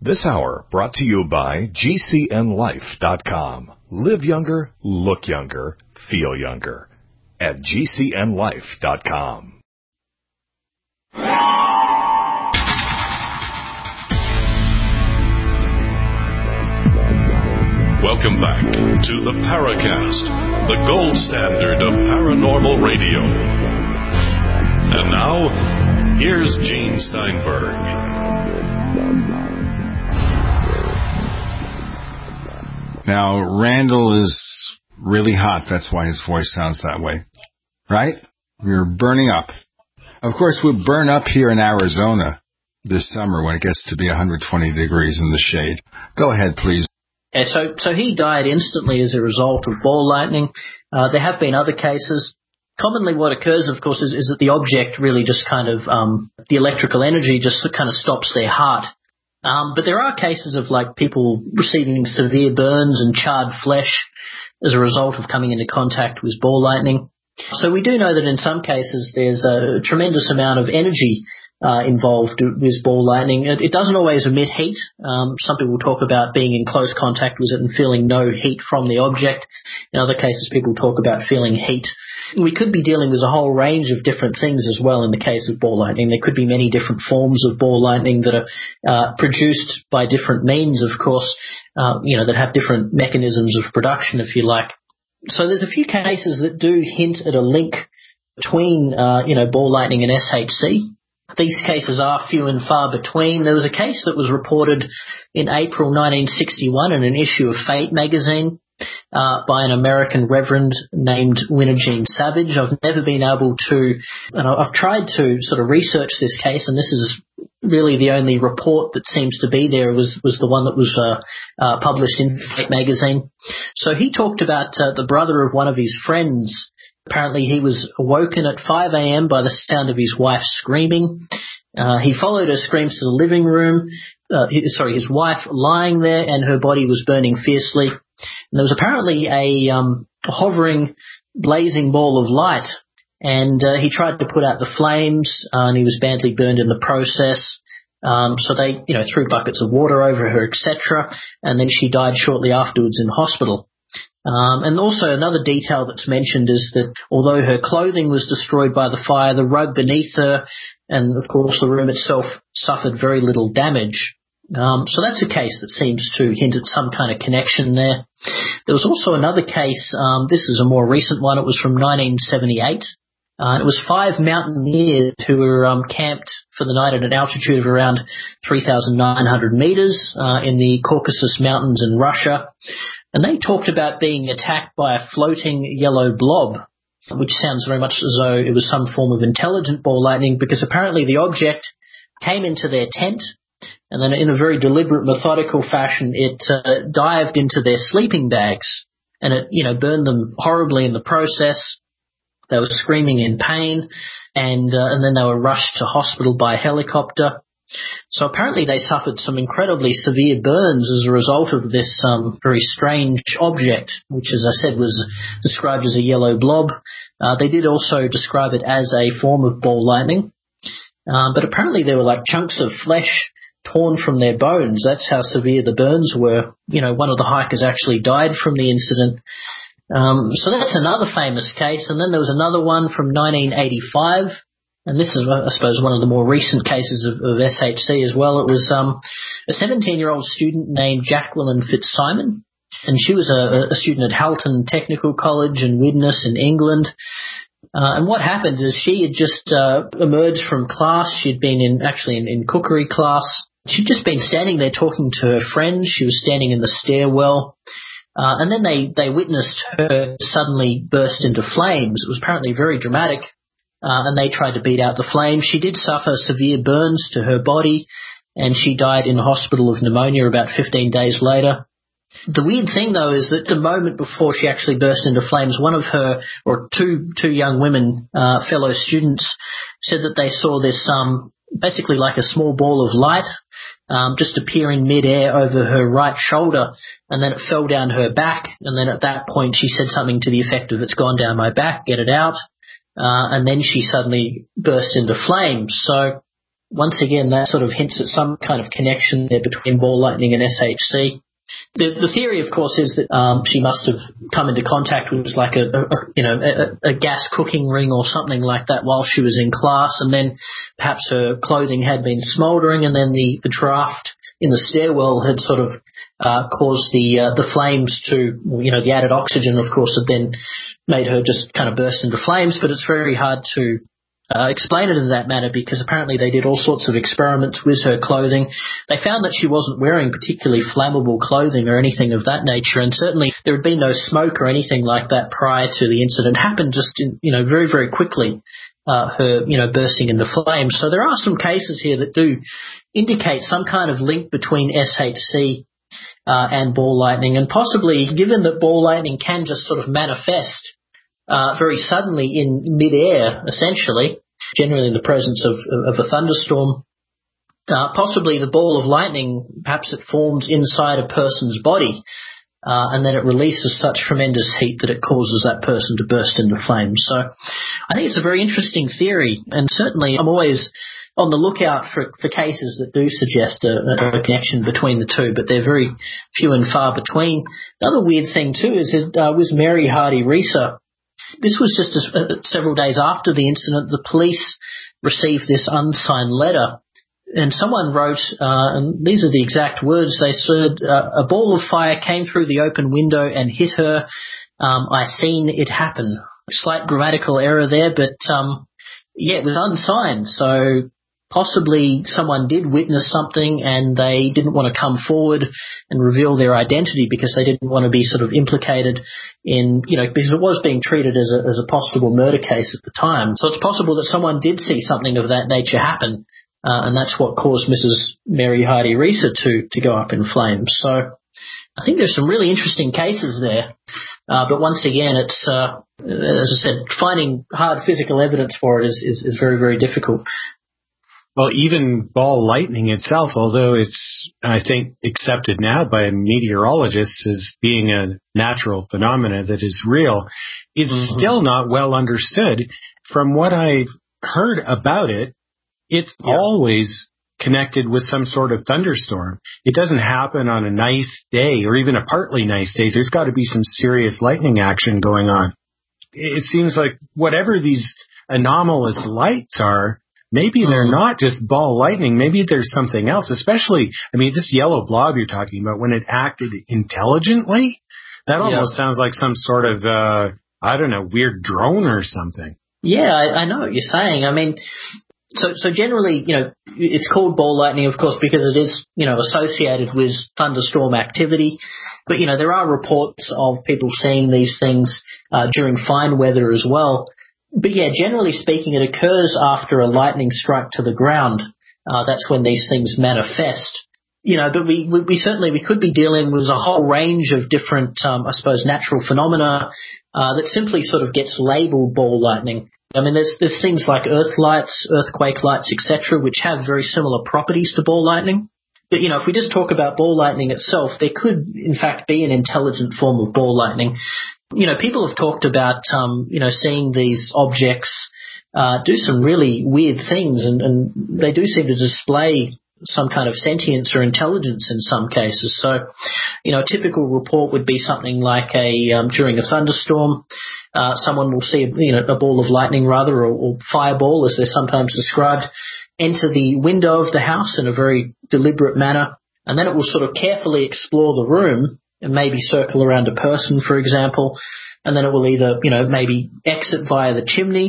This hour brought to you by GCNLife.com. Live younger, look younger, feel younger. At GCNLife.com. Welcome back to the Paracast, the gold standard of paranormal radio. And now, here's Gene Steinberg. Now, Randall is really hot. That's why his voice sounds that way. Right? We're burning up. Of course, we'll burn up here in Arizona this summer when it gets to be 120 degrees in the shade. Go ahead, please. Yeah, so he died instantly as a result of ball lightning. There have been other cases. Commonly what occurs, of course, is that the object really just kind of, the electrical energy just kind of stops their heart. But there are cases of like people receiving severe burns and charred flesh as a result of coming into contact with ball lightning. So we do know that in some cases there's a tremendous amount of energy involved with ball lightning. It doesn't always emit heat. Some people talk about being in close contact with it and feeling no heat from the object. In other cases, people talk about feeling heat. We could be dealing with a whole range of different things as well in the case of ball lightning. There could be many different forms of ball lightning that are produced by different means, of course, that have different mechanisms of production, if you like. So there's a few cases that do hint at a link between, ball lightning and SHC. These cases are few and far between. There was a case that was reported in April 1961 in an issue of Fate magazine by an American reverend named Winagene Savage. I've never been able to, and I've tried to sort of research this case, and this is really the only report that seems to be there was the one that was published in Fate magazine. So he talked about the brother of one of his friends. Apparently he was awoken at 5 a.m. by the sound of his wife screaming. He followed her screams to the living room. His wife lying there, and her body was burning fiercely. And there was apparently a hovering, blazing ball of light. And he tried to put out the flames, and he was badly burned in the process. So they, threw buckets of water over her, etc. And then she died shortly afterwards in hospital. And also another detail that's mentioned is that although her clothing was destroyed by the fire, the rug beneath her and, of course, the room itself suffered very little damage. So that's a case that seems to hint at some kind of connection there. There was also another case, this is a more recent one, it was from 1978. It was 5 mountaineers who were camped for the night at an altitude of around 3,900 meters in the Caucasus Mountains in Russia. And they talked about being attacked by a floating yellow blob, which sounds very much as though it was some form of intelligent ball lightning, because apparently the object came into their tent, and then in a very deliberate, methodical fashion, it dived into their sleeping bags, and it, burned them horribly in the process. They were screaming in pain, and then they were rushed to hospital by helicopter. So apparently they suffered some incredibly severe burns as a result of this very strange object, which, as I said, was described as a yellow blob. They did also describe it as a form of ball lightning. But apparently there were like chunks of flesh torn from their bones. That's how severe the burns were. One of the hikers actually died from the incident. So that's another famous case. And then there was another one from 1985. And this is, I suppose, one of the more recent cases of SHC as well. It was a 17-year-old student named Jacqueline Fitzsimon, and she was a student at Halton Technical College in Widnes in England. And what happened is she had just emerged from class. She'd been in cookery class. She'd just been standing there talking to her friends. She was standing in the stairwell. And then they witnessed her suddenly burst into flames. It was apparently very dramatic. And they tried to beat out the flames. She did suffer severe burns to her body, and she died in hospital of pneumonia about 15 days later. The weird thing, though, is that the moment before she actually burst into flames, one of her, or two young women, fellow students, said that they saw this basically like a small ball of light just appear in midair over her right shoulder, and then it fell down her back, and then at that point she said something to the effect of, "It's gone down my back, get it out." And then she suddenly burst into flames. So once again, that sort of hints at some kind of connection there between ball lightning and SHC. The theory, of course, is that she must have come into contact with like a gas cooking ring or something like that while she was in class, and then perhaps her clothing had been smouldering, and then the draft in the stairwell had sort of caused the flames to, the added oxygen, of course, had then made her just kind of burst into flames. But it's very hard to explain it in that manner, because apparently they did all sorts of experiments with her clothing. They found that she wasn't wearing particularly flammable clothing or anything of that nature, and certainly there had been no smoke or anything like that prior to the incident. It happened just very, very quickly, her bursting into flames. So there are some cases here that do indicate some kind of link between SHC and ball lightning, and possibly, given that ball lightning can just sort of manifest very suddenly in mid-air, essentially, generally in the presence of a thunderstorm. Possibly the ball of lightning, perhaps it forms inside a person's body, and then it releases such tremendous heat that it causes that person to burst into flames. So I think it's a very interesting theory, and certainly I'm always on the lookout for cases that do suggest a connection between the two, but they're very few and far between. Another weird thing, too, is with Mary Hardy Reeser. This was just several days after the incident. The police received this unsigned letter, and someone wrote, and these are the exact words, they said, a ball of fire came through the open window and hit her. I seen it happen. Slight grammatical error there, but it was unsigned, so possibly someone did witness something and they didn't want to come forward and reveal their identity because they didn't want to be sort of implicated in, because it was being treated as a possible murder case at the time. So it's possible that someone did see something of that nature happen, and that's what caused Mrs. Mary Hardy Reeser to go up in flames. So I think there's some really interesting cases there, but once again, it's, as I said, finding hard physical evidence for it is very, very difficult. Well, even ball lightning itself, although it's, I think, accepted now by meteorologists as being a natural phenomena that is real, is still not well understood. From what I've heard about it, it's always connected with some sort of thunderstorm. It doesn't happen on a nice day or even a partly nice day. There's got to be some serious lightning action going on. It seems like whatever these anomalous lights are, maybe they're not just ball lightning. Maybe there's something else, especially, this yellow blob you're talking about, when it acted intelligently, that almost sounds like some sort of, weird drone or something. Yeah, I know what you're saying. So generally, it's called ball lightning, of course, because it is, associated with thunderstorm activity. But, there are reports of people seeing these things during fine weather as well. But yeah, generally speaking, it occurs after a lightning strike to the ground. That's when these things manifest. But we could be dealing with a whole range of different, natural phenomena that simply sort of gets labeled ball lightning. There's things like earth lights, earthquake lights, etc., which have very similar properties to ball lightning. But, if we just talk about ball lightning itself, there could, in fact, be an intelligent form of ball lightning. People have talked about, seeing these objects do some really weird things, and they do seem to display some kind of sentience or intelligence in some cases. So, a typical report would be something like during a thunderstorm, someone will see a ball of lightning or fireball, as they're sometimes described, enter the window of the house in a very deliberate manner, and then it will sort of carefully explore the room and maybe circle around a person, for example, and then it will either, maybe exit via the chimney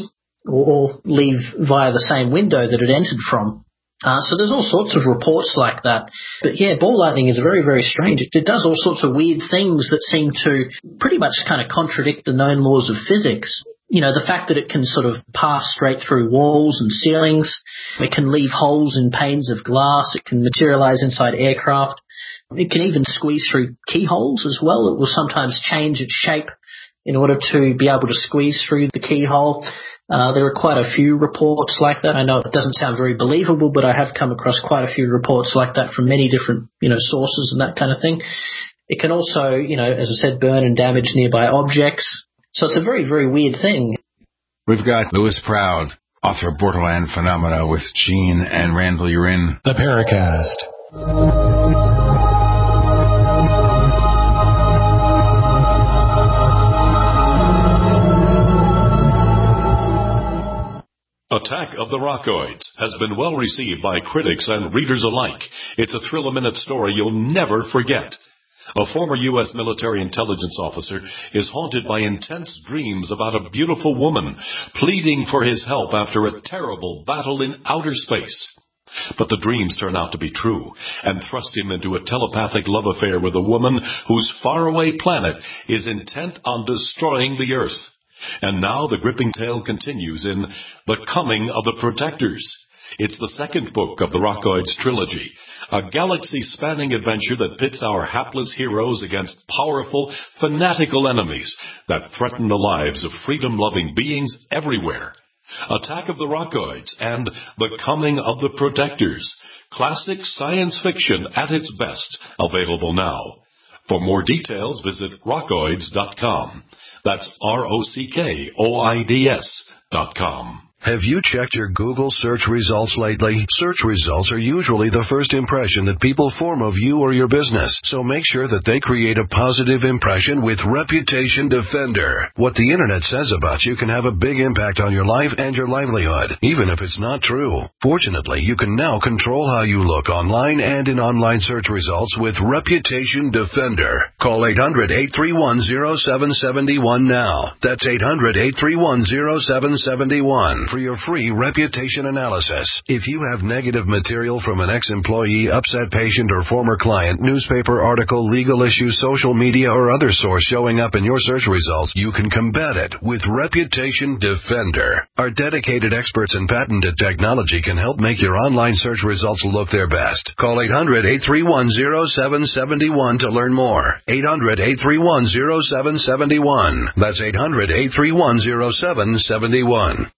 or leave via the same window that it entered from. So there's all sorts of reports like that. But yeah, ball lightning is very, very strange. It does all sorts of weird things that seem to pretty much kind of contradict the known laws of physics. The fact that it can sort of pass straight through walls and ceilings, it can leave holes in panes of glass, it can materialize inside aircraft, it can even squeeze through keyholes as well. It will sometimes change its shape in order to be able to squeeze through the keyhole. There are quite a few reports like that. I know it doesn't sound very believable, but I have come across quite a few reports like that from many different, sources and that kind of thing. It can also, as I said, burn and damage nearby objects. So it's a very, very weird thing. We've got Lewis Proud author of Borderland Phenomena with Gene and Randall. You're in the Paracast. Attack of the Rockoids has been well received by critics and readers alike. It's a thrill-a-minute story you'll never forget. A former U.S. military intelligence officer is haunted by intense dreams about a beautiful woman pleading for his help after a terrible battle in outer space. But the dreams turn out to be true and thrust him into a telepathic love affair with a woman whose faraway planet is intent on destroying the Earth. And now the gripping tale continues in The Coming of the Protectors. It's the second book of the Rockoids trilogy, a galaxy-spanning adventure that pits our hapless heroes against powerful, fanatical enemies that threaten the lives of freedom-loving beings everywhere. Attack of the Rockoids and The Coming of the Protectors. Classic science fiction at its best, available now. For more details, visit rockoids.com. That's ROCKOIDS.com. Have you checked your Google search results lately? Search results are usually the first impression that people form of you or your business, so make sure that they create a positive impression with Reputation Defender. What the Internet says about you can have a big impact on your life and your livelihood, even if it's not true. Fortunately, you can now control how you look online and in online search results with Reputation Defender. Call 800-831-0771 now. That's 800-831-0771. For your free reputation analysis. If you have negative material from an ex-employee, upset patient, or former client, newspaper article, legal issue, social media, or other source showing up in your search results, you can combat it with Reputation Defender. Our dedicated experts in patented technology can help make your online search results look their best. Call 800-831-0771 to learn more. 800-831-0771. That's 800-831-0771.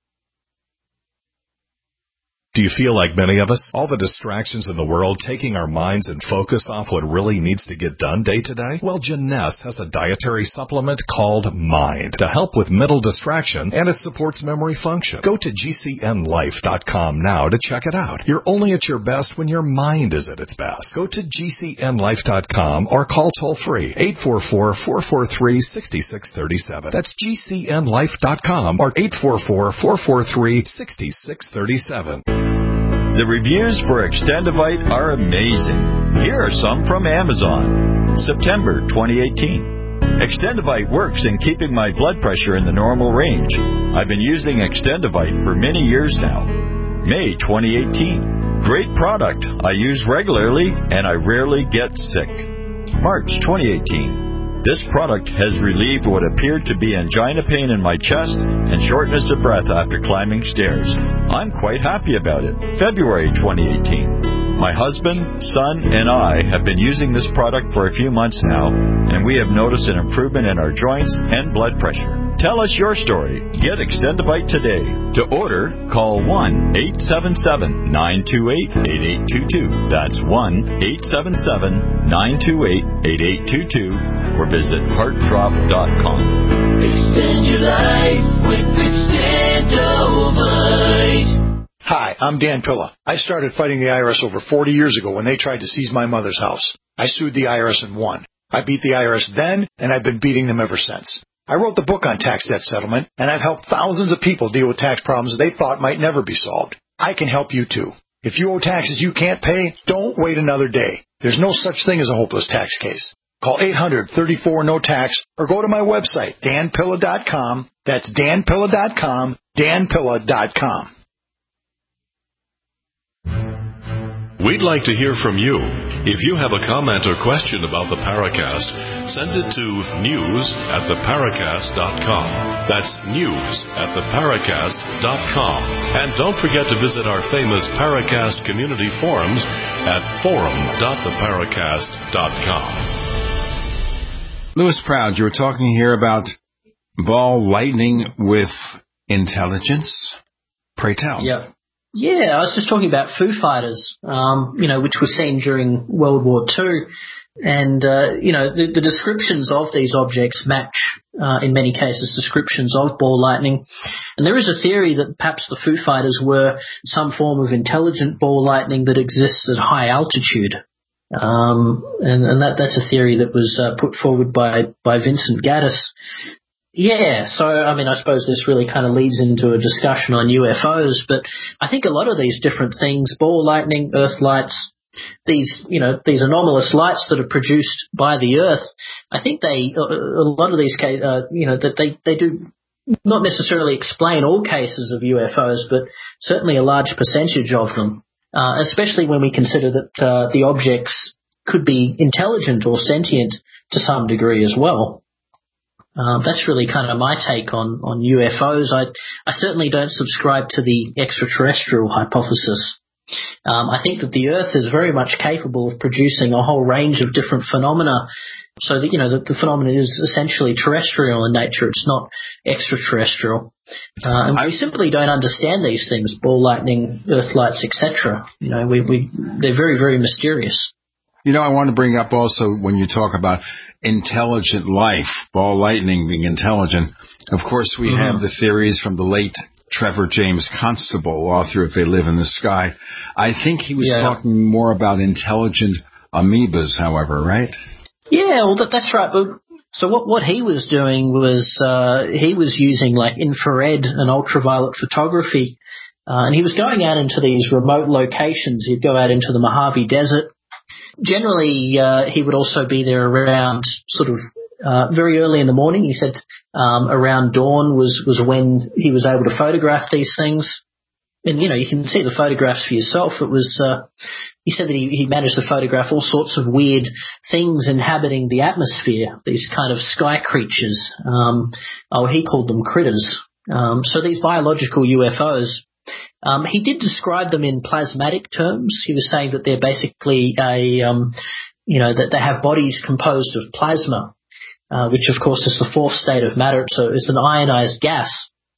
Do you feel like many of us? All the distractions in the world taking our minds and focus off what really needs to get done day to day? Well, Jeunesse has a dietary supplement called Mind to help with mental distraction, and it supports memory function. Go to GCNlife.com now to check it out. You're only at your best when your mind is at its best. Go to GCNlife.com or call toll-free 844-443-6637. That's GCNlife.com or 844-443-6637. The reviews for Extendivite are amazing. Here are some from Amazon. September 2018. Extendivite works in keeping my blood pressure in the normal range. I've been using Extendivite for many years now. May 2018. Great product. I use regularly and I rarely get sick. March 2018. This product has relieved what appeared to be angina pain in my chest and shortness of breath after climbing stairs. I'm quite happy about it. February 2018. My husband, son, and I have been using this product for a few months now, and we have noticed an improvement in our joints and blood pressure. Tell us your story. Get Extendivite today. To order, call 1-877-928-8822. That's 1-877-928-8822. Or visit heartdrop.com. Extend your life with Extendivite. Hi, I'm Dan Pilla. I started fighting the IRS over 40 years ago when they tried to seize my mother's house. I sued the IRS and won. I beat the IRS then, and I've been beating them ever since. I wrote the book on tax debt settlement, and I've helped thousands of people deal with tax problems they thought might never be solved. I can help you too. If you owe taxes you can't pay, don't wait another day. There's no such thing as a hopeless tax case. Call 800-34-NO-TAX or go to my website, danpilla.com. That's danpilla.com, danpilla.com. We'd like to hear from you. If you have a comment or question about the Paracast, send it to news@theparacast.com. That's news@theparacast.com. And don't forget to visit our famous Paracast community forums at forum.theparacast.com. Louis Proud, you were talking here about ball lightning with intelligence. Pray tell. Yeah. Yeah, I was just talking about Foo Fighters, which were seen during World War II. And, the descriptions of these objects match, in many cases, descriptions of ball lightning. And there is a theory that perhaps the Foo Fighters were some form of intelligent ball lightning that exists at high altitude. And that's a theory that was put forward by Vincent Gaddis. Yeah, so, I suppose this really kind of leads into a discussion on UFOs, but I think a lot of these different things, ball lightning, earth lights, these anomalous lights that are produced by the Earth, I think a lot of these cases, that they do not necessarily explain all cases of UFOs, but certainly a large percentage of them, especially when we consider that the objects could be intelligent or sentient to some degree as well. That's really kind of my take on UFOs. I certainly don't subscribe to the extraterrestrial hypothesis. I think that the Earth is very much capable of producing a whole range of different phenomena, so that, the phenomenon is essentially terrestrial in nature. It's not extraterrestrial. And we simply don't understand these things, ball lightning, earth lights, etc. They're very, very mysterious. I want to bring up also, when you talk about intelligent life, ball lightning being intelligent, of course we have the theories from the late Trevor James Constable, author of They Live in the Sky. I think he was talking more about intelligent amoebas, however, right? Yeah, well, that's right. So what he was doing was he was using like infrared and ultraviolet photography, and he was going out into these remote locations. He'd go out into the Mojave Desert. Generally, he would also be there around sort of very early in the morning. He said around dawn was when he was able to photograph these things. And, you can see the photographs for yourself. It was he said that he managed to photograph all sorts of weird things inhabiting the atmosphere, these kind of sky creatures. He called them critters. So these biological UFOs, he did describe them in plasmatic terms. He was saying that they're basically that they have bodies composed of plasma, which of course is the fourth state of matter. So it's an ionized gas.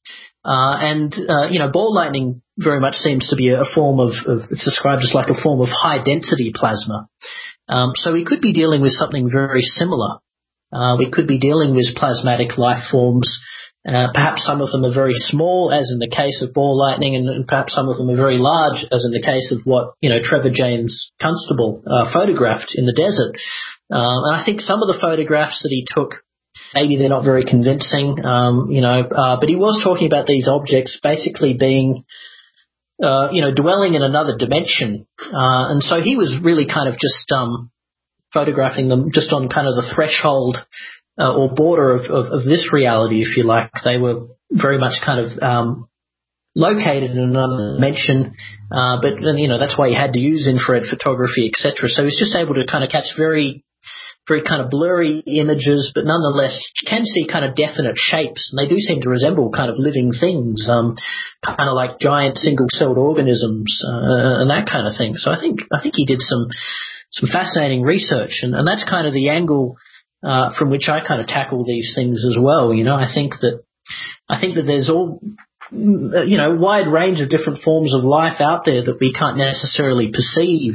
Ball lightning very much seems to be a form of it's described as like a form of high density plasma. So we could be dealing with something very similar. We could be dealing with plasmatic life forms. Perhaps some of them are very small, as in the case of ball lightning, and perhaps some of them are very large, as in the case of what Trevor James Constable photographed in the desert. And I think some of the photographs that he took, maybe they're not very convincing, but he was talking about these objects basically being, dwelling in another dimension. And so he was really kind of just photographing them just on kind of the threshold or border of this reality, if you like. They were very much kind of located in another dimension, but that's why he had to use infrared photography, etc. So he's just able to kind of catch very, very kind of blurry images, but nonetheless you can see kind of definite shapes, and they do seem to resemble kind of living things, kind of like giant single-celled organisms and that kind of thing. So I think he did some fascinating research, and that's kind of the angle from which I kind of tackle these things as well. I think that there's all wide range of different forms of life out there that we can't necessarily perceive.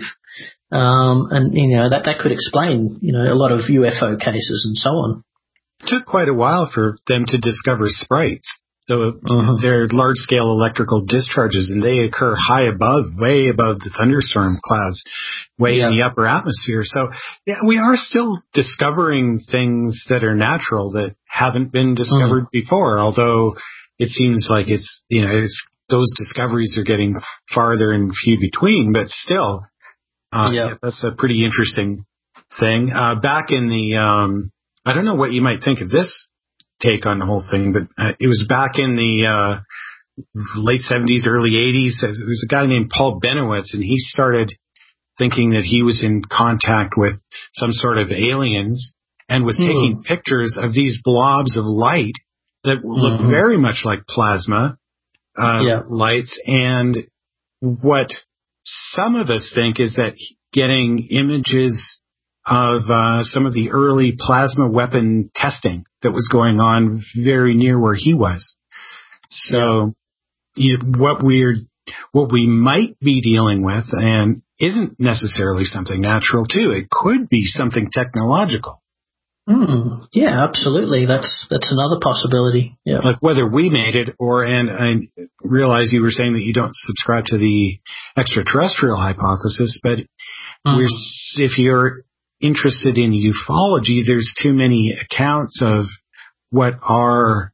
That could explain, a lot of UFO cases and so on. It took quite a while for them to discover sprites. So they're large-scale electrical discharges, and they occur way above the thunderstorm clouds, way in the upper atmosphere. So, we are still discovering things that are natural that haven't been discovered before, although it seems like it's those discoveries are getting farther and few between, but still. That's a pretty interesting thing. Back in the, I don't know what you might think of this take on the whole thing, but it was back in the late 70s, early 80s. There was a guy named Paul Benowitz, and he started thinking that he was in contact with some sort of aliens and was taking pictures of these blobs of light that look very much like plasma lights. And what some of us think is that getting images of some of the early plasma weapon testing that was going on very near where he was. So what we're what we might be dealing with and isn't necessarily something natural too. It could be something technological. Yeah, absolutely. That's another possibility. Yeah. Like whether we made it and I realize you were saying that you don't subscribe to the extraterrestrial hypothesis, but if you're interested in ufology, there's too many accounts of what are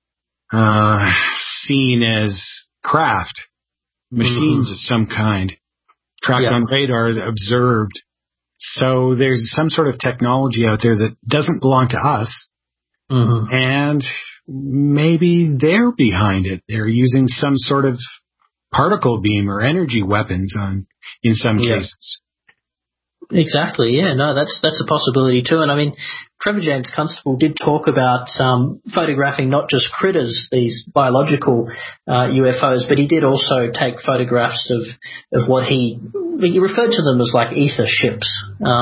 seen as craft, machines of some kind, tracked on radar, observed. So there's some sort of technology out there that doesn't belong to us, and maybe they're behind it. They're using some sort of particle beam or energy weapons in some cases. Exactly. Yeah. No, that's a possibility too. And I mean, Trevor James Constable did talk about photographing not just critters, these biological UFOs, but he did also take photographs of what he referred to them as like ether ships.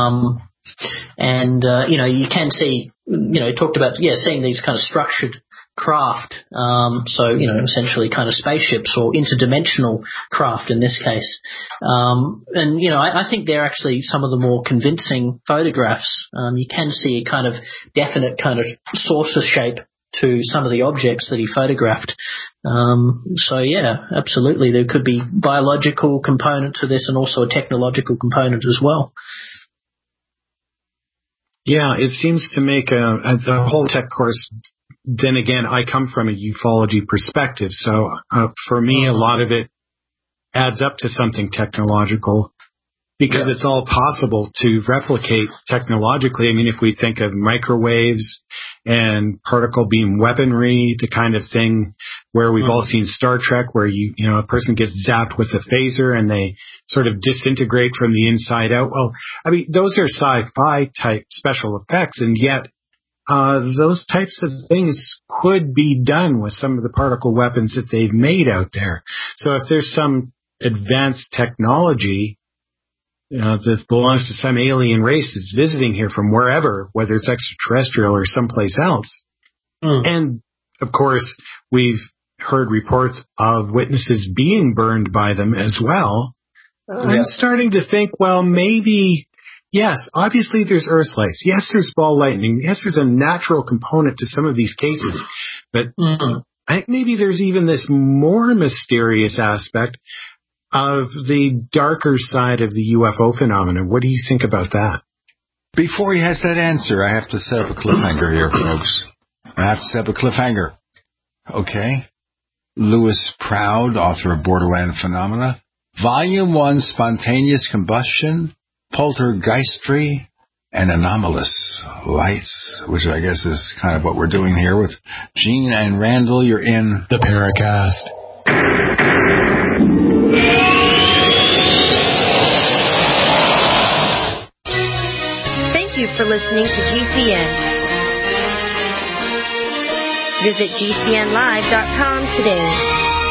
You can see, he talked about, seeing these kind of structured craft, essentially kind of spaceships or interdimensional craft in this case. I think they're actually some of the more convincing photographs. You can see a kind of definite kind of saucer shape to some of the objects that he photographed. Absolutely. There could be biological component to this and also a technological component as well. Yeah, it seems to make the whole tech course. Then again, I come from a ufology perspective, so for me, a lot of it adds up to something technological because it's all possible to replicate technologically. I mean, if we think of microwaves and particle beam weaponry, the kind of thing where we've all seen Star Trek, where a person gets zapped with a phaser and they sort of disintegrate from the inside out. Well, I mean, those are sci-fi type special effects, and yet those types of things could be done with some of the particle weapons that they've made out there. So if there's some advanced technology that belongs to some alien race that's visiting here from wherever, whether it's extraterrestrial or someplace else, and of course we've heard reports of witnesses being burned by them as well, I'm starting to think, well, maybe... Yes, obviously there's Earthlights. Yes, there's ball lightning. Yes, there's a natural component to some of these cases. But I think maybe there's even this more mysterious aspect of the darker side of the UFO phenomenon. What do you think about that? Before he has that answer, I have to set up a cliffhanger here, folks. I have to set up a cliffhanger. Okay. Lewis Proud, author of Borderland Phenomena. Volume 1, Spontaneous Combustion, Poltergeistry, and Anomalous Lights, which I guess is kind of what we're doing here with Gene and Randall. You're in the Paracast. Thank you for listening to GCN. Visit GCNlive.com today.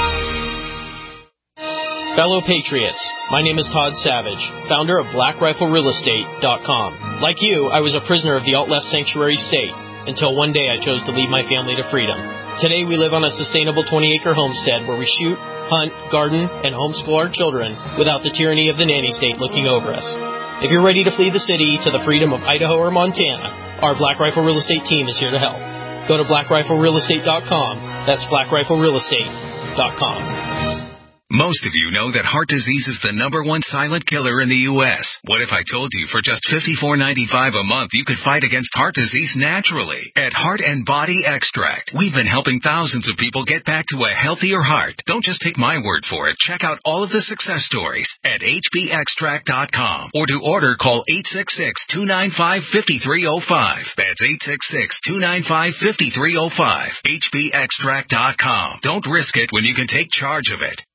Fellow Patriots, my name is Todd Savage, founder of BlackRifleRealEstate.com. Like you, I was a prisoner of the alt-left sanctuary state until one day I chose to lead my family to freedom. Today we live on a sustainable 20-acre homestead where we shoot, hunt, garden, and homeschool our children without the tyranny of the nanny state looking over us. If you're ready to flee the city to the freedom of Idaho or Montana, our Black Rifle Real Estate team is here to help. Go to BlackRifleRealEstate.com. That's BlackRifleRealEstate.com. Most of you know that heart disease is the #1 silent killer in the U.S. What if I told you for just $54.95 a month you could fight against heart disease naturally? At Heart and Body Extract, we've been helping thousands of people get back to a healthier heart. Don't just take my word for it. Check out all of the success stories at hbextract.com. Or to order, call 866-295-5305. That's 866-295-5305. hbextract.com. Don't risk it when you can take charge of it.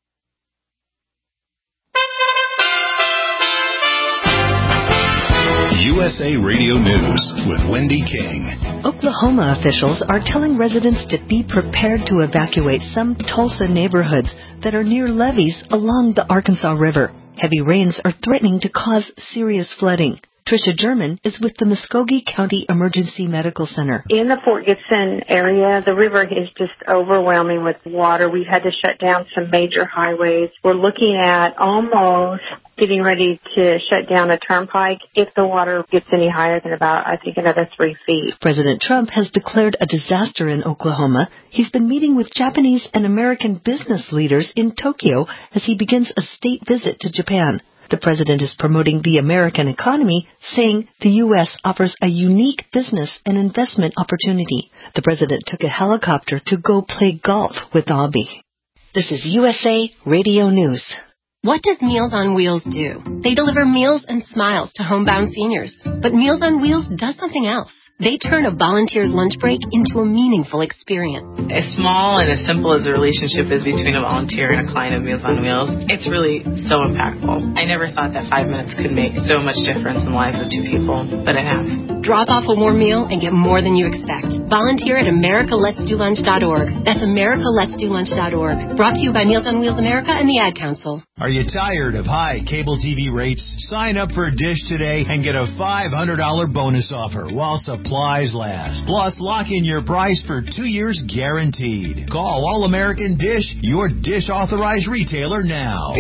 USA Radio News with Wendy King. Oklahoma officials are telling residents to be prepared to evacuate some Tulsa neighborhoods that are near levees along the Arkansas River. Heavy rains are threatening to cause serious flooding. Tricia German is with the Muskogee County Emergency Medical Center. In the Fort Gibson area, the river is just overwhelming with water. We've had to shut down some major highways. We're looking at almost getting ready to shut down a turnpike if the water gets any higher than about, I think, another 3 feet. President Trump has declared a disaster in Oklahoma. He's been meeting with Japanese and American business leaders in Tokyo as he begins a state visit to Japan. The president is promoting the American economy, saying the U.S. offers a unique business and investment opportunity. The president took a helicopter to go play golf with Abe. This is USA Radio News. What does Meals on Wheels do? They deliver meals and smiles to homebound seniors. But Meals on Wheels does something else. They turn a volunteer's lunch break into a meaningful experience. As small and as simple as the relationship is between a volunteer and a client of Meals on Wheels, it's really so impactful. I never thought that 5 minutes could make so much difference in the lives of two people, but it has. Drop off a warm meal and get more than you expect. Volunteer at americaletsdolunch.org. That's americaletsdolunch.org. Brought to you by Meals on Wheels America and the Ad Council. Are you tired of high cable TV rates? Sign up for Dish today and get a $500 bonus offer while supplies last. Plus, lock in your price for 2 years guaranteed. Call All American Dish, your Dish authorized retailer now.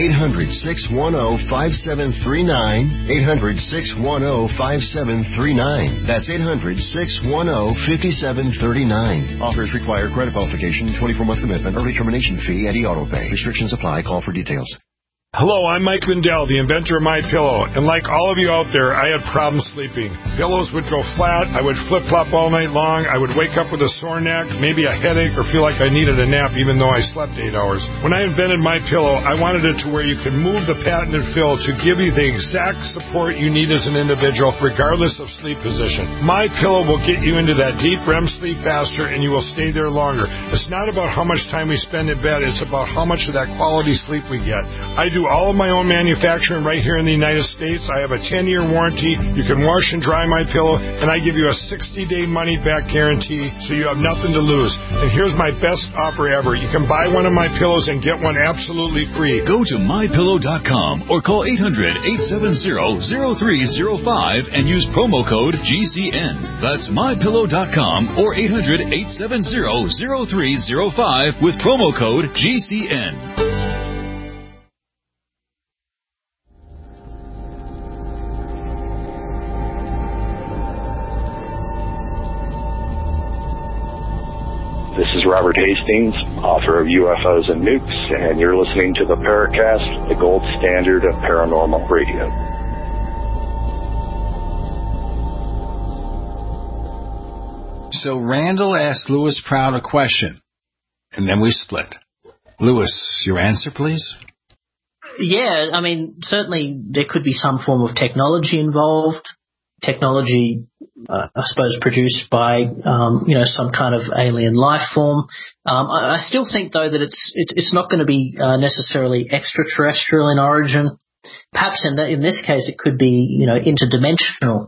800-610-5739. 800-610-5739. That's 800-610-5739. Offers require credit qualification, 24-month commitment, early termination fee, and e-auto pay. Restrictions apply. Call for details. Hello, I'm Mike Lindell, the inventor of MyPillow, and like all of you out there, I had problems sleeping. Pillows would go flat, I would flip-flop all night long, I would wake up with a sore neck, maybe a headache, or feel like I needed a nap even though I slept 8 hours. When I invented MyPillow, I wanted it to where you could move the patented fill to give you the exact support you need as an individual, regardless of sleep position. MyPillow will get you into that deep REM sleep faster, and you will stay there longer. It's not about how much time we spend in bed, it's about how much of that quality sleep we get. I do all of my own manufacturing right here in the United States. I have a 10-year warranty. You can wash and dry MyPillow, and I give you a 60-day money-back guarantee, so you have nothing to lose. And here's my best offer ever. You can buy one of my pillows and get one absolutely free. Go to MyPillow.com or call 800-870-0305 and use promo code GCN. That's MyPillow.com or 800-870-0305 with promo code GCN. This is Robert Hastings, author of UFOs and Nukes, and you're listening to the Paracast, the gold standard of paranormal radio. So Randall asked Lewis Proud a question, and then we split. Lewis, your answer, please? Yeah, I mean, certainly there could be some form of technology involved. Technology, I suppose, produced by, some kind of alien life form. I still think, though, that it's not going to be necessarily extraterrestrial in origin. Perhaps in this case, it could be, interdimensional.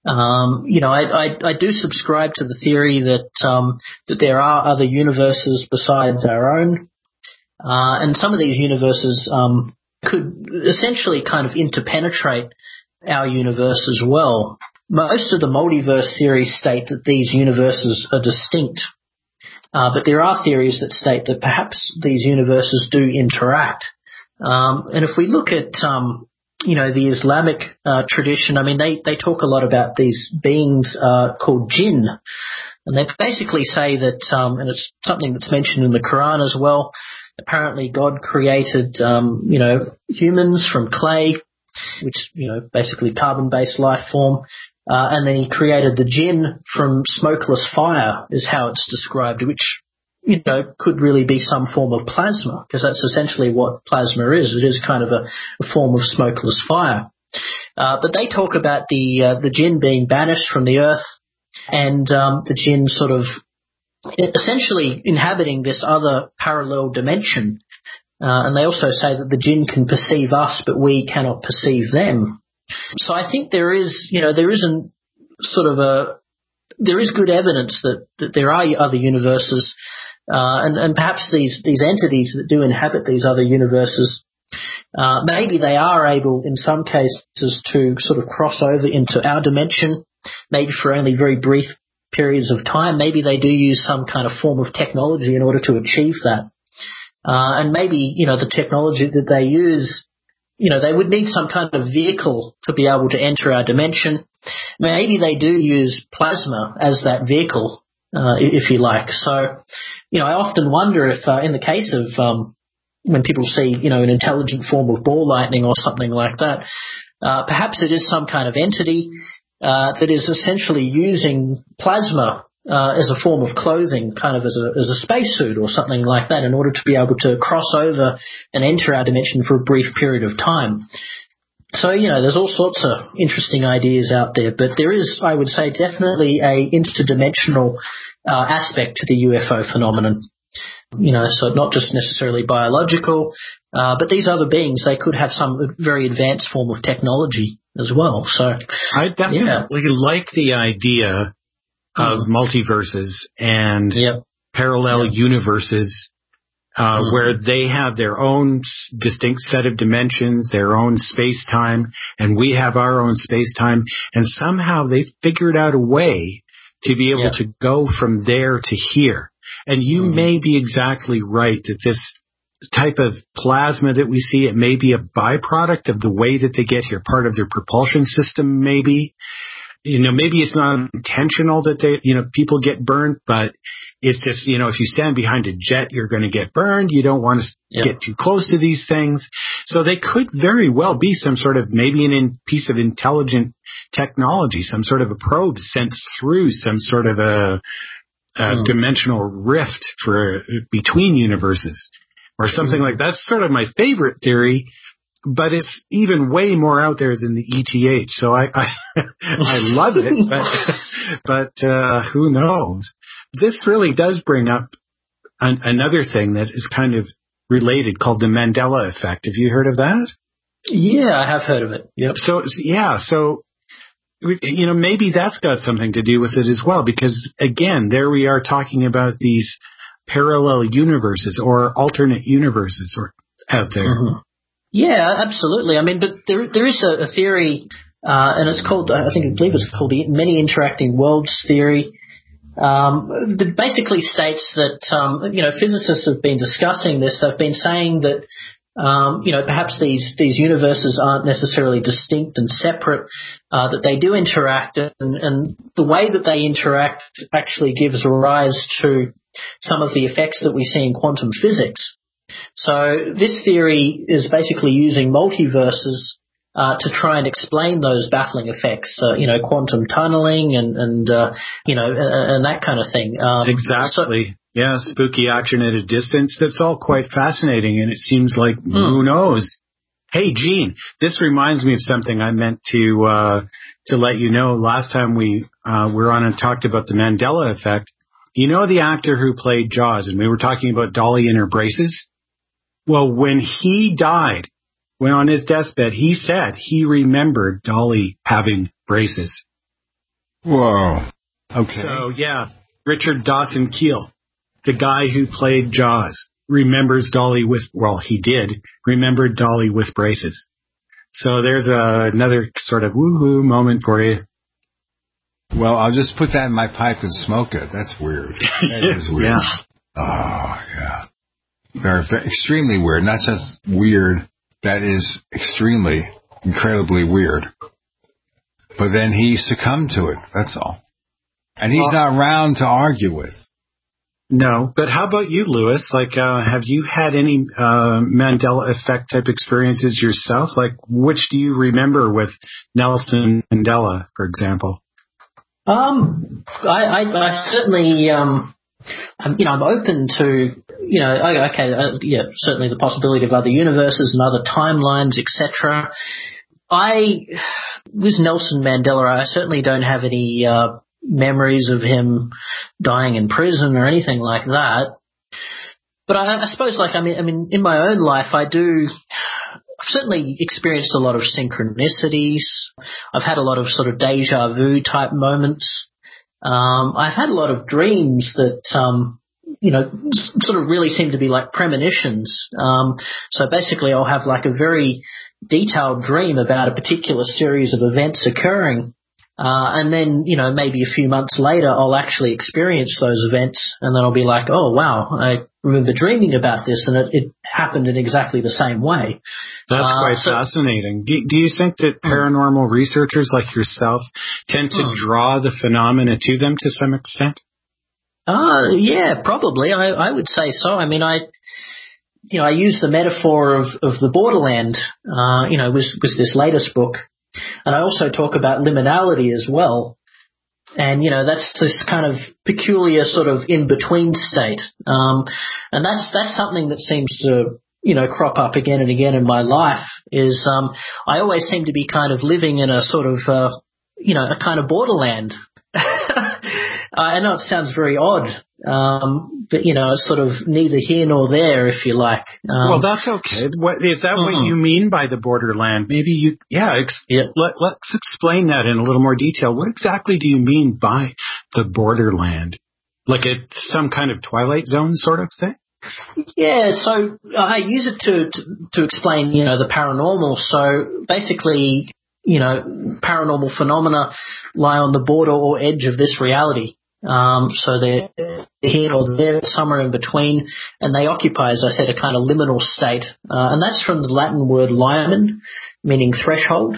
I do subscribe to the theory that there are other universes besides our own, and some of these universes could essentially kind of interpenetrate our universe as well. Most of the multiverse theories state that these universes are distinct, but there are theories that state that perhaps these universes do interact. And if we look at, the Islamic tradition, I mean, they talk a lot about these beings called jinn, and they basically say that, and it's something that's mentioned in the Quran as well. Apparently, God created, humans from clay, which, basically carbon-based life form. And then he created the jinn from smokeless fire, is how it's described, which, could really be some form of plasma, because that's essentially what plasma is. It is kind of a form of smokeless fire. But they talk about the jinn being banished from the earth, and the jinn sort of essentially inhabiting this other parallel dimension. And they also say that the jinn can perceive us, but we cannot perceive them. So I think there is good evidence that there are other universes, and perhaps these entities that do inhabit these other universes Maybe they are able, in some cases, to sort of cross over into our dimension, maybe for only very brief periods of time. Maybe they do use some kind of form of technology in order to achieve that. And maybe, the technology that they use, they would need some kind of vehicle to be able to enter our dimension. Maybe they do use plasma as that vehicle, if you like. So, I often wonder if, in the case of when people see, an intelligent form of ball lightning or something like that, perhaps it is some kind of entity that is essentially using plasma as a form of clothing, kind of as a spacesuit or something like that, in order to be able to cross over and enter our dimension for a brief period of time. So, there's all sorts of interesting ideas out there, but there is, I would say, definitely a interdimensional aspect to the UFO phenomenon. So not just necessarily biological, but these other beings, they could have some very advanced form of technology as well. So I definitely like the idea of multiverses and parallel universes where they have their own distinct set of dimensions, their own space-time, and we have our own space-time, and somehow they figured out a way to be able to go from there to here. And you may be exactly right that this type of plasma that we see, it may be a byproduct of the way that they get here, part of their propulsion system maybe. Maybe it's not intentional that they, people get burned, but it's just, if you stand behind a jet, you're going to get burned. You don't want to get too close to these things. So they could very well be some sort of, maybe piece of intelligent technology, some sort of a probe sent through some sort of a dimensional rift between universes or something like that. That's sort of my favorite theory, but it's even way more out there than the ETH. So I love it, but who knows? This really does bring up another thing that is kind of related called the Mandela effect. Have you heard of that? Yeah, I have heard of it. Yep. So maybe that's got something to do with it as well, because again, there we are talking about these parallel universes or alternate universes out there. Mm-hmm. Yeah, absolutely. I mean, but there is a theory, and it's called, I believe it's called the Many Interacting Worlds theory, that basically states that, physicists have been discussing this. They've been saying that, perhaps these universes aren't necessarily distinct and separate, that they do interact, and the way that they interact actually gives rise to some of the effects that we see in quantum physics. So this theory is basically using multiverses to try and explain those baffling effects, quantum tunneling and that kind of thing. Exactly. Spooky action at a distance. That's all quite fascinating, and it seems like who knows. Hey, Gene, this reminds me of something I meant to let you know. Last time we were on and talked about the Mandela effect. The actor who played Jaws, and we were talking about Dolly in her braces? Well, when he died, when on his deathbed, he said he remembered Dolly having braces. Whoa. Okay. So, Richard Dawson Keel, the guy who played Jaws, remembers Dolly remembered Dolly with braces. So there's another sort of woohoo moment for you. Well, I'll just put that in my pipe and smoke it. That's weird. That is weird. Oh, yeah. Very, very, extremely weird. Not just weird, that is extremely, incredibly weird. But then he succumbed to it, that's all. And he's not around to argue with. No, but how about you, Lewis? Like, have you had any Mandela effect type experiences yourself? Like, which do you remember with Nelson Mandela, for example? I certainly, I'm open to, certainly the possibility of other universes and other timelines, etc. With Nelson Mandela, I certainly don't have any memories of him dying in prison or anything like that. But I suppose, in my own life, I've certainly experienced a lot of synchronicities. I've had a lot of sort of deja vu type moments. I've had a lot of dreams that, sort of really seem to be like premonitions. So basically I'll have like a very detailed dream about a particular series of events occurring. And then, maybe a few months later, I'll actually experience those events, and then I'll be like, oh, wow, I remember dreaming about this, and it happened in exactly the same way. That's quite fascinating. Do you think that paranormal researchers like yourself tend to draw the phenomena to them to some extent? Yeah, probably. I would say so. I mean, I use the metaphor of the borderland, with this latest book. And I also talk about liminality as well. And, that's this kind of peculiar sort of in-between state. And that's something that seems to, crop up again and again in my life is I always seem to be kind of living in a sort of, a kind of borderland. I know it sounds very odd, but, it's sort of neither here nor there, if you like. Well, that's okay. Is that what you mean by the borderland? Maybe let's explain that in a little more detail. What exactly do you mean by the borderland? Like it's some kind of Twilight Zone sort of thing? Yeah, so I use it to explain, the paranormal. So basically, paranormal phenomena lie on the border or edge of this reality. So they're here or there, somewhere in between, and they occupy, as I said, a kind of liminal state. And that's from the Latin word limen, meaning threshold.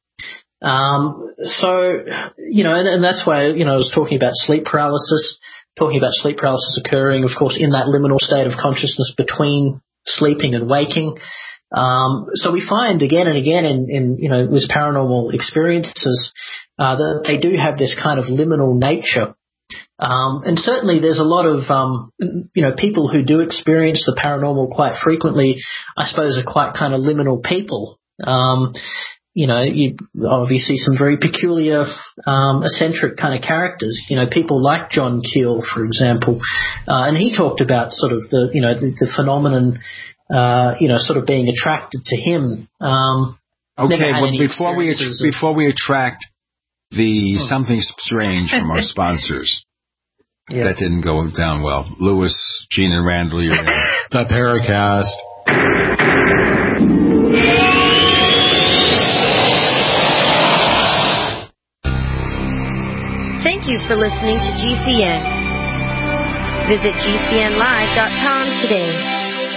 So, and that's why, I was talking about sleep paralysis occurring, of course, in that liminal state of consciousness between sleeping and waking. So we find again and again in with paranormal experiences, that they do have this kind of liminal nature. And certainly there's a lot of, people who do experience the paranormal quite frequently, I suppose, are quite kind of liminal people. You obviously some very peculiar, eccentric kind of characters, people like John Keel, for example. And he talked about sort of the phenomenon, sort of being attracted to him. Okay, well, before we attract the something strange from our sponsors, that didn't go down well. Lewis, Gene, and Randall, you're in. The Paracast. Thank you for listening to GCN. Visit GCNlive.com today.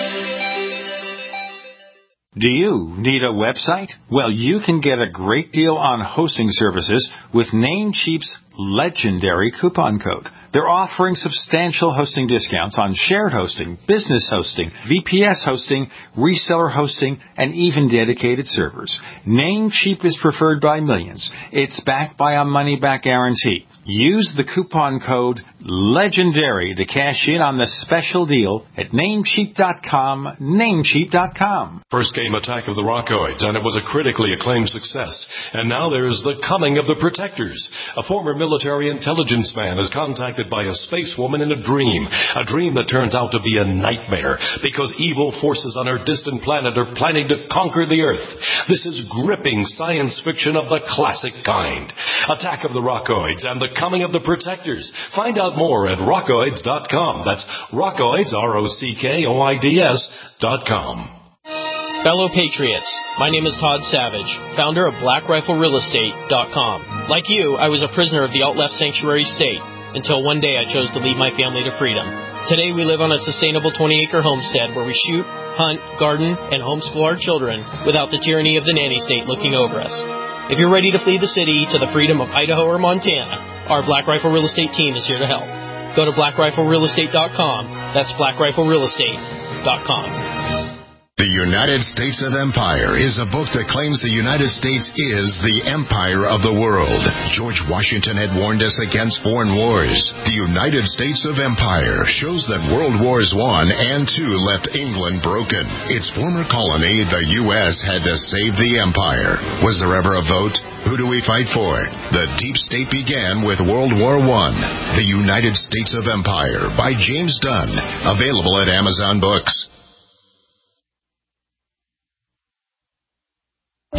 Do you need a website? Well, you can get a great deal on hosting services with Namecheap's legendary coupon code. They're offering substantial hosting discounts on shared hosting, business hosting, VPS hosting, reseller hosting, and even dedicated servers. Namecheap is preferred by millions. It's backed by a money-back guarantee. Use the coupon code LEGENDARY to cash in on the special deal at Namecheap.com, Namecheap.com. First came Attack of the Rockoids, and it was a critically acclaimed success. And now there's The Coming of the Protectors. A former military intelligence man is contacted by a space woman in a dream that turns out to be a nightmare because evil forces on her distant planet are planning to conquer the Earth. This is gripping science fiction of the classic kind. Attack of the Rockoids and The Coming of the Protectors. Find out more at rockoids.com. That's rockoids, ROCKOIDS.com. Fellow Patriots, my name is Todd Savage, founder of BlackRifleRealEstate.com. Like you, I was a prisoner of the alt-left sanctuary state until one day I chose to lead my family to freedom. Today we live on a sustainable 20-acre homestead where we shoot, hunt, garden, and homeschool our children without the tyranny of the nanny state looking over us. If you're ready to flee the city to the freedom of Idaho or Montana, our Black Rifle Real Estate team is here to help. Go to BlackRifleRealEstate.com. That's BlackRifleRealEstate.com. The United States of Empire is a book that claims the United States is the empire of the world. George Washington had warned us against foreign wars. The United States of Empire shows that World Wars I and II left England broken. Its former colony, the U.S., had to save the empire. Was there ever a vote? Who do we fight for? The deep state began with World War I. The United States of Empire by James Dunn. Available at Amazon Books.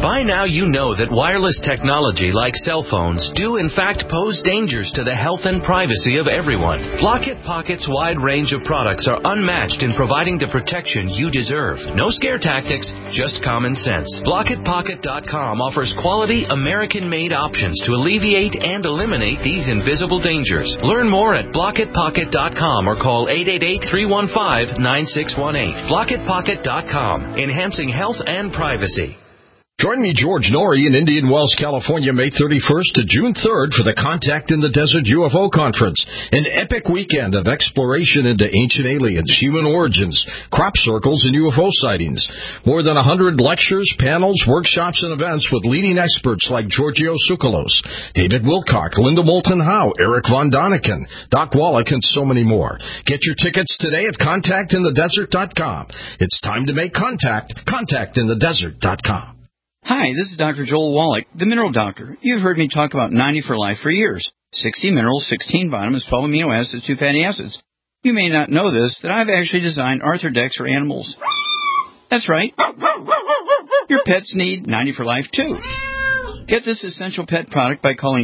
By now you know that wireless technology like cell phones do in fact pose dangers to the health and privacy of everyone. Block It Pocket's wide range of products are unmatched in providing the protection you deserve. No scare tactics, just common sense. BlockItPocket.com offers quality American-made options to alleviate and eliminate these invisible dangers. Learn more at BlockItPocket.com or call 888-315-9618. BlockItPocket.com, enhancing health and privacy. Join me, George Norrie, in Indian Wells, California, May 31st to June 3rd for the Contact in the Desert UFO Conference, an epic weekend of exploration into ancient aliens, human origins, crop circles, and UFO sightings. More than 100 lectures, panels, workshops, and events with leading experts like Giorgio Tsoukalos, David Wilcock, Linda Moulton Howe, Eric Von Daniken, Doc Wallach, and so many more. Get your tickets today at contactinthedesert.com. It's time to make contact. Contactinthedesert.com. Hi, this is Dr. Joel Wallach, the Mineral Doctor. You've heard me talk about 90 for Life for years. 60 minerals, 16 vitamins, 12 amino acids, 2 fatty acids. You may not know this, that I've actually designed Arthrodex for animals. That's right. Your pets need 90 for Life, too. Get this essential pet product by calling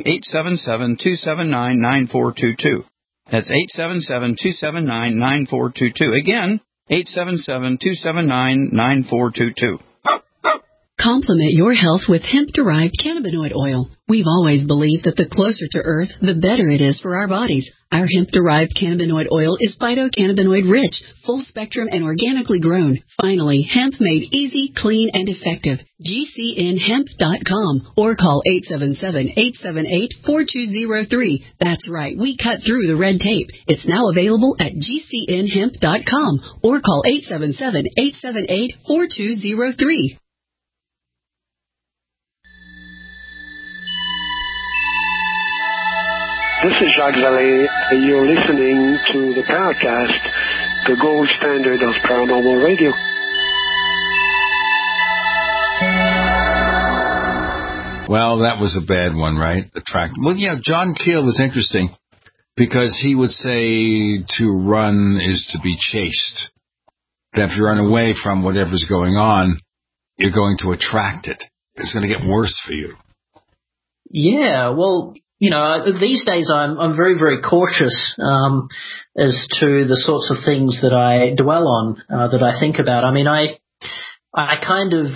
877-279-9422. That's 877-279-9422. Again, 877-279-9422. Complement your health with hemp-derived cannabinoid oil. We've always believed that the closer to Earth, the better it is for our bodies. Our hemp-derived cannabinoid oil is phytocannabinoid-rich, full-spectrum, and organically grown. Finally, hemp made easy, clean, and effective. GCNhemp.com or call 877-878-4203. That's right, we cut through the red tape. It's now available at GCNhemp.com or call 877-878-4203. This is Jacques Vallée, and you're listening to the Paracast, the gold standard of paranormal radio. Well, that was a bad one, right? The track. Well, yeah, John Keel was interesting because he would say to run is to be chased. That if you run away from whatever's going on, you're going to attract it. It's going to get worse for you. Yeah, well, you know, these days I'm very, very cautious as to the sorts of things that I dwell on, that I think about. I mean, I kind of,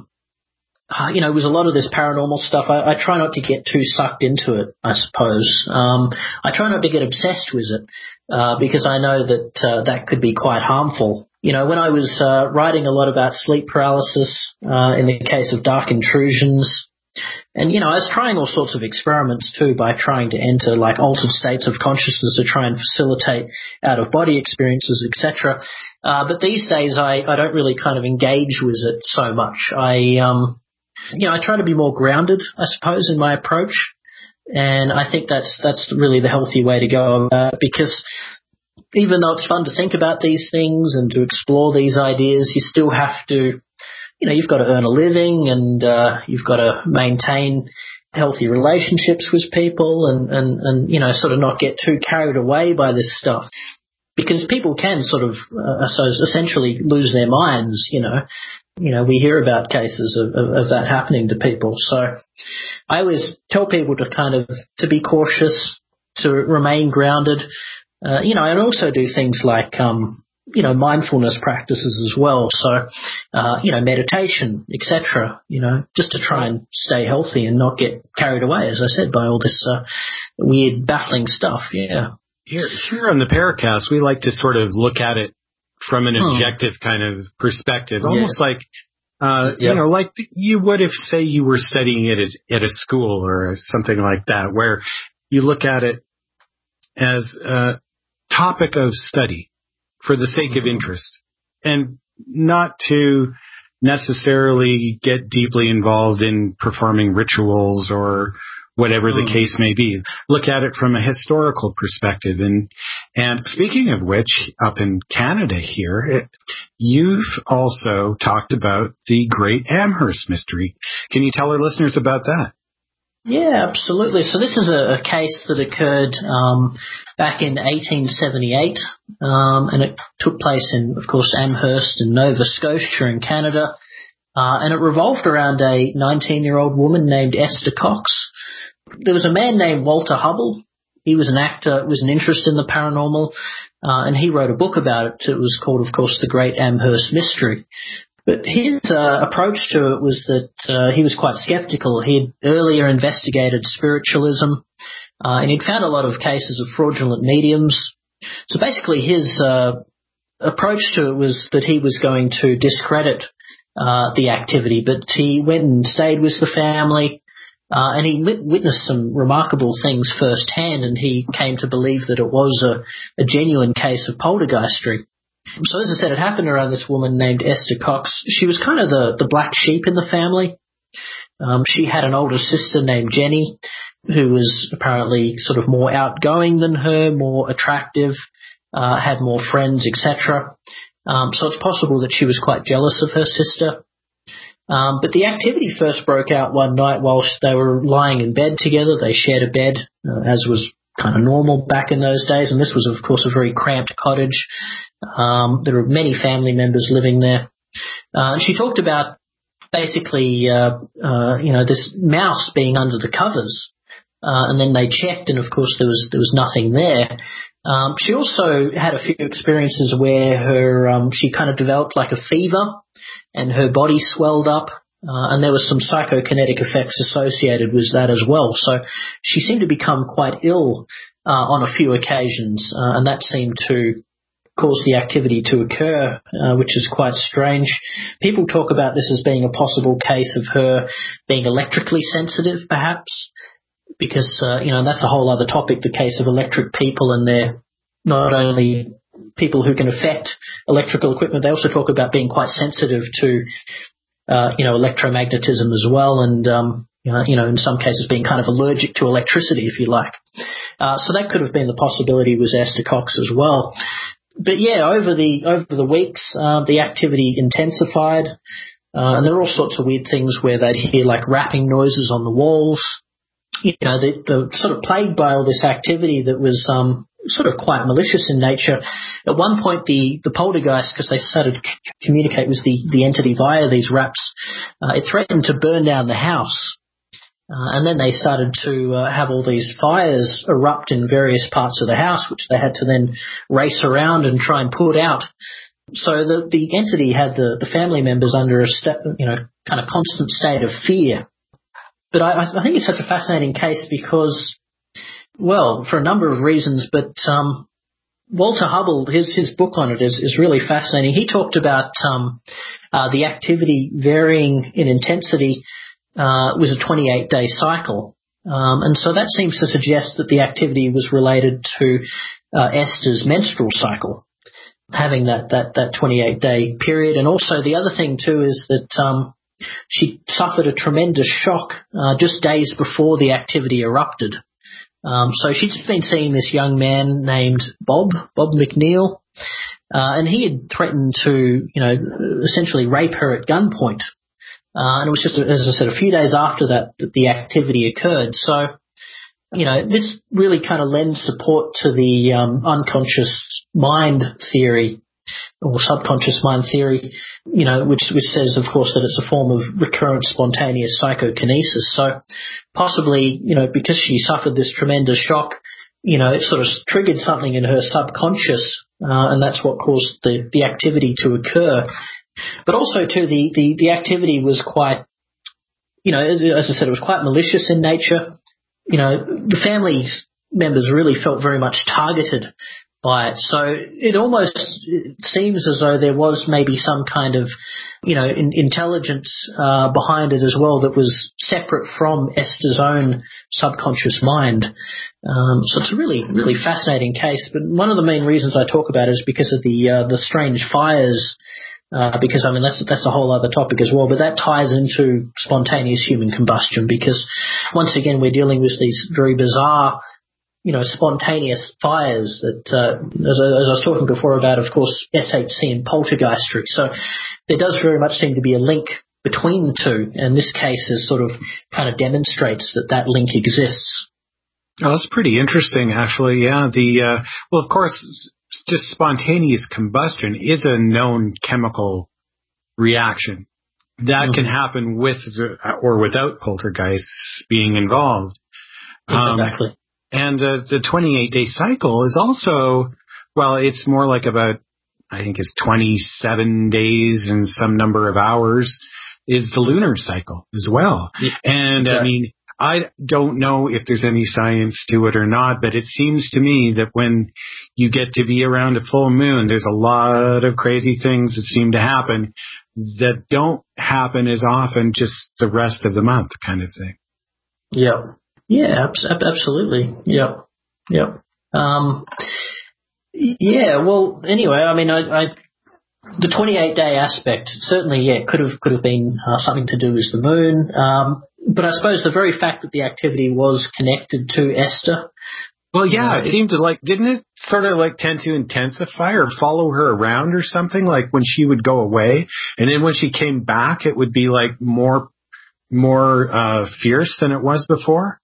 you know, with a lot of this paranormal stuff, I try not to get too sucked into it, I suppose. I try not to get obsessed with it because I know that that could be quite harmful. You know, when I was writing a lot about sleep paralysis, in the case of dark intrusions, and, you know, I was trying all sorts of experiments, too, by trying to enter, like, altered states of consciousness to try and facilitate out-of-body experiences, etc. But these days, I don't really kind of engage with it so much. I try to be more grounded, I suppose, in my approach. And I think that's really the healthy way to go about it, because even though it's fun to think about these things and to explore these ideas, you still have to, you know, you've got to earn a living and you've got to maintain healthy relationships with people and you know, sort of not get too carried away by this stuff. Because people can sort of essentially lose their minds, you know. You know, we hear about cases of that happening to people. So I always tell people to kind of to be cautious, to remain grounded, you know, and also do things like you know, mindfulness practices as well. So, you know, meditation, etc., you know, just to try and stay healthy and not get carried away, as I said, by all this weird, baffling stuff. Yeah. Here on the Paracast, we like to sort of look at it from an objective kind of perspective, almost like, you know, like you would if, say, you were studying it at a school or something like that, where you look at it as a topic of study for the sake of interest, and not to necessarily get deeply involved in performing rituals or whatever the case may be. Look at it from a historical perspective. And speaking of which, up in Canada here, you've also talked about the Great Amherst Mystery. Can you tell our listeners about that? Yeah, absolutely. So this is a case that occurred back in 1878, and it took place in, of course, Amherst in Nova Scotia in Canada. and it revolved around a 19-year-old woman named Esther Cox. There was a man named Walter Hubble. He was an actor, was an interest in the paranormal, and he wrote a book about it. It was called, of course, The Great Amherst Mystery. But his approach to it was that he was quite skeptical. He had earlier investigated spiritualism, and he'd found a lot of cases of fraudulent mediums. So basically his approach to it was that he was going to discredit the activity, but he went and stayed with the family, and he witnessed some remarkable things firsthand, and he came to believe that it was a genuine case of poltergeistry. So as I said, it happened around this woman named Esther Cox. She was kind of the black sheep in the family. She had an older sister named Jenny, who was apparently sort of more outgoing than her, more attractive, had more friends, etc. So it's possible that she was quite jealous of her sister. But the activity first broke out one night whilst they were lying in bed together. They shared a bed, as was kind of normal back in those days, and this was, of course, a very cramped cottage. There were many family members living there. She talked about basically, this mouse being under the covers, and then they checked, and of course there was nothing there. She also had a few experiences where she kind of developed like a fever, and her body swelled up, and there was some psychokinetic effects associated with that as well. So she seemed to become quite ill on a few occasions, and that seemed to cause the activity to occur, which is quite strange. People talk about this as being a possible case of her being electrically sensitive, perhaps, because, that's a whole other topic, the case of electric people, and they're not only people who can affect electrical equipment, they also talk about being quite sensitive to, electromagnetism as well, and, in some cases being kind of allergic to electricity, if you like. So that could have been the possibility with Esther Cox as well. But yeah, over the weeks, the activity intensified, and there were all sorts of weird things where they'd hear like rapping noises on the walls. They're sort of plagued by all this activity that was sort of quite malicious in nature. At one point, the poltergeist, because they started to communicate with the entity via these raps, it threatened to burn down the house. And then they started to have all these fires erupt in various parts of the house, which they had to then race around and try and put out. So the entity had the family members under a kind of constant state of fear. But I think it's such a fascinating case because, well, for a number of reasons, but Walter Hubble, his book on it is really fascinating. He talked about the activity varying in intensity was a 28-day cycle. And so that seems to suggest that the activity was related to Esther's menstrual cycle, having that 28-day period. And also the other thing, too, is that she suffered a tremendous shock just days before the activity erupted. So she'd been seeing this young man named Bob McNeil, and he had threatened to, essentially rape her at gunpoint. And it was just, as I said, a few days after that the activity occurred. So, this really kind of lends support to the unconscious mind theory or subconscious mind theory, which says, of course, that it's a form of recurrent spontaneous psychokinesis. So possibly, because she suffered this tremendous shock, it sort of triggered something in her subconscious, and that's what caused the activity to occur. But also, too, the activity was quite, as I said, it was quite malicious in nature. The family members really felt very much targeted by it. So it almost seems as though there was maybe some kind of, intelligence behind it as well that was separate from Esther's own subconscious mind. So it's a really, really fascinating case. But one of the main reasons I talk about it is because of the strange fires. Because that's a whole other topic as well, but that ties into spontaneous human combustion because once again we're dealing with these very bizarre, spontaneous fires that, as I was talking before about, of course, SHC and poltergeistry. So there does very much seem to be a link between the two, and this case is sort of kind of demonstrates that link exists. Oh, that's pretty interesting, actually. Yeah. Well, of course, just spontaneous combustion is a known chemical reaction. that can happen with or without poltergeists being involved. Exactly. And the 28-day cycle is also, well, it's more like about, I think it's 27 days and some number of hours is the lunar cycle as well. Yeah. And I mean, I don't know if there's any science to it or not, but it seems to me that when you get to be around a full moon, there's a lot of crazy things that seem to happen that don't happen as often just the rest of the month kind of thing. Yeah. Yeah, absolutely. Yep. Yep. Yeah, well, anyway, I mean, the 28-day aspect, certainly, yeah, could have been something to do with the moon. But I suppose the very fact that the activity was connected to Esther. Well, yeah, it seemed to didn't it sort of tend to intensify or follow her around or something, like when she would go away, and then when she came back, it would be more fierce than it was before?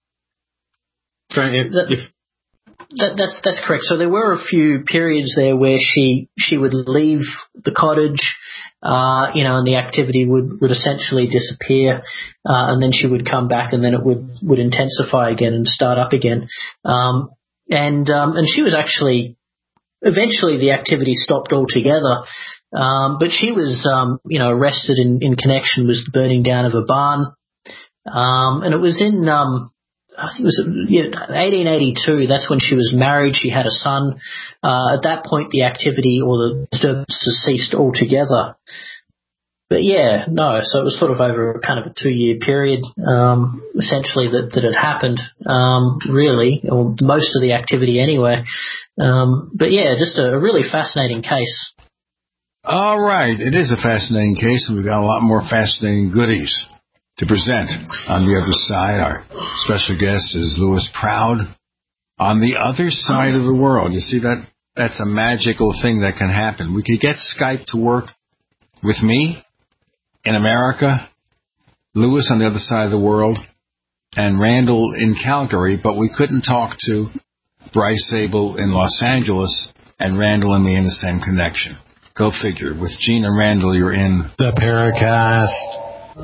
That's correct. So there were a few periods there where she would leave the cottage, and the activity would essentially disappear, and then she would come back, and then it would intensify again and start up again. And she was actually, eventually the activity stopped altogether. But she was, arrested in connection with the burning down of a barn. And it was in, I think it was 1882. That's when she was married. She had a son. At that point, the activity or the disturbances ceased altogether. But yeah, no. So it was sort of over kind of a 2-year period, essentially that it happened. Really, or most of the activity anyway. But yeah, just a really fascinating case. All right, it is a fascinating case, and we've got a lot more fascinating goodies to present. On the other side, our special guest is Louis Proud. On the other side of the world, you see that's a magical thing that can happen. We could get Skype to work with me in America, Louis on the other side of the world, and Randall in Calgary, but we couldn't talk to Bryce Zabel in Los Angeles and Randall and me in the same connection. Go figure. With Gene and Randall, you're in the Paracast.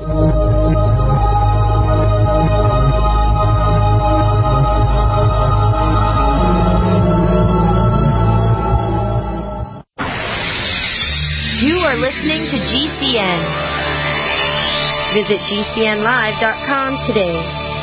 You are listening to GCN. Visit GCNlive.com today.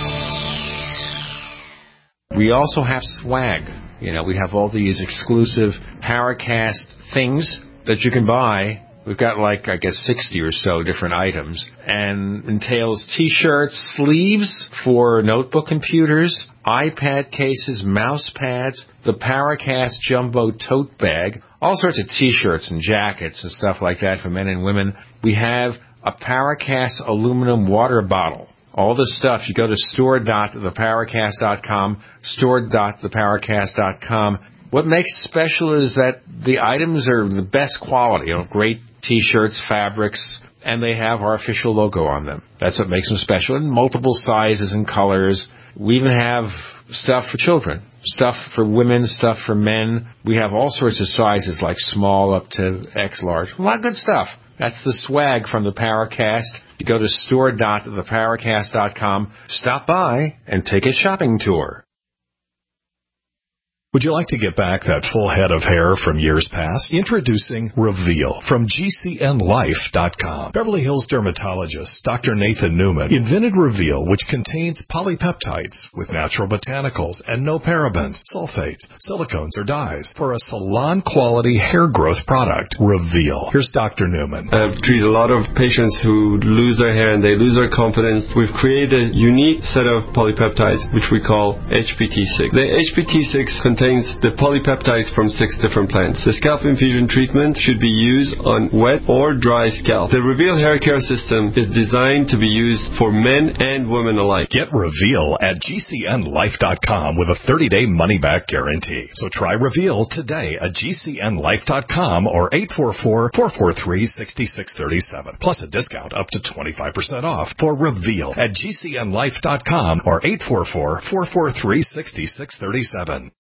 We also have swag. We have all these exclusive Paracast things that you can buy. We've got 60 or so different items, and entails T-shirts, sleeves for notebook computers, iPad cases, mouse pads, the Paracast Jumbo tote bag, all sorts of T-shirts and jackets and stuff like that for men and women. We have a Paracast aluminum water bottle. All this stuff, you go to store.theparacast.com, store.theparacast.com. What makes it special is that the items are the best quality, great T-shirts, fabrics, and they have our official logo on them. That's what makes them special, in multiple sizes and colors. We even have stuff for children, stuff for women, stuff for men. We have all sorts of sizes, like small up to X large. A lot of good stuff. That's the swag from the Paracast. You go to store.theparacast.com, stop by, and take a shopping tour. Would you like to get back that full head of hair from years past? Introducing Reveal from GCNlife.com. Beverly Hills dermatologist Dr. Nathan Newman invented Reveal, which contains polypeptides with natural botanicals and no parabens, sulfates, silicones, or dyes for a salon-quality hair growth product. Reveal. Here's Dr. Newman. I've treated a lot of patients who lose their hair and they lose their confidence. We've created a unique set of polypeptides, which we call HPT6. The HPT6 contains the polypeptides from 6 different plants. The scalp infusion treatment should be used on wet or dry scalp. The Reveal hair care system is designed to be used for men and women alike. Get Reveal at GCNlife.com with a 30-day money-back guarantee. So try Reveal today at GCNlife.com or 844-443-6637. Plus a discount up to 25% off for Reveal at GCNlife.com or 844-443-6637.